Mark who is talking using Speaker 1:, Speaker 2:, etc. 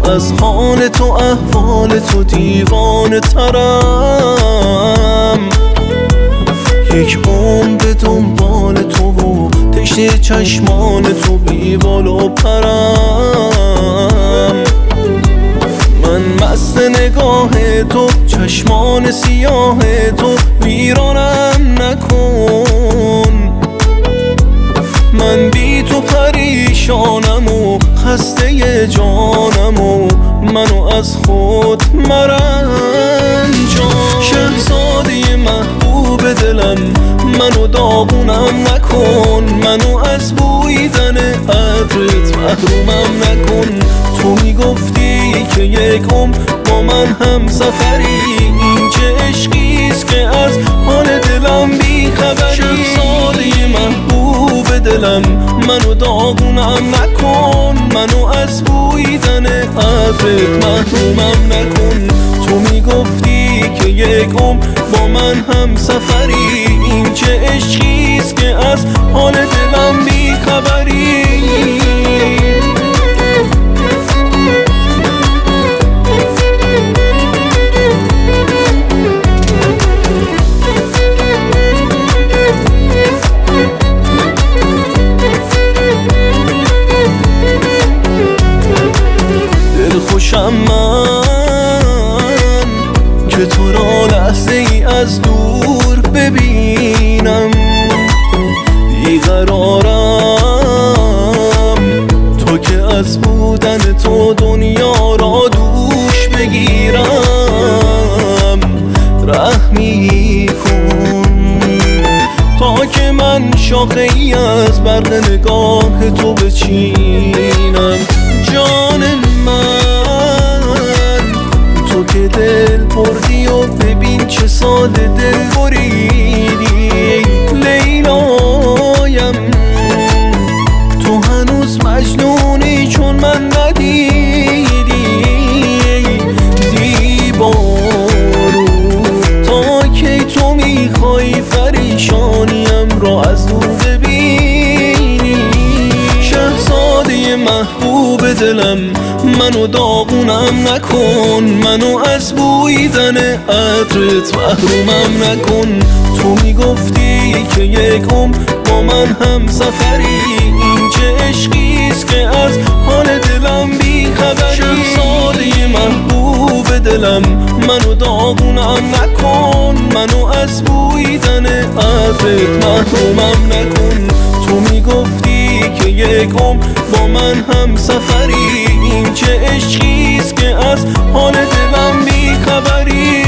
Speaker 1: از حال تو احوال تو دیوانه ترم. یک عمر به دنبال تو و تشنه چشمان تو بی بال و پرم. من مست نگاه تو، چشمان سیاه تو، ویرانم نکن. من بی تو پریشانم و خسته جانم و منو از خود مرنجان. شهزاده محبوب دلم، منو داغونم نکن. منو از بویدن عطرت محرومم نکن. تو میگفتی که یک عمر با من هم سفری، این چه عشقیست که از حال دلم بی خبری. شهزاده محبوب دلم، منو داغونم نکن. منو از بویدن عطرت محرومم نکن. تو میگفتی که یک عمر با من هم سفری، این چه عشقیست که از حال دلم بی خبری. خوشم من که تو را لحظه ای از دور ببینم. بیقرارم تو که از بودن تو دنیا را دوش بگیرم. رحمی کن تا که من شاخه ای از برق نگاه تو بچینم. جان من تو که دل بردی و ببین چه ساده دل بریدی. لیلایم تو هنوز مجنونی چون من ندیدی. زیبارو تا کی تو میخوای پریشانیم را از دور ببینی. شهزاده محبوب دلم، منو داغونم نکن. منو از بویدن عطرت محرومم نکن. تو میگفتی که یک عمر با من هم سفری، این چه عشقیست که از حال دلم بی خبری. شهزاده محبوب دلم، منو داغونم نکن. منو از بویدن عطرت محرومم نکن. تو میگفتی که یک عمر با من هم سفری، این چه عشقیست که از حال دلم بی خبری.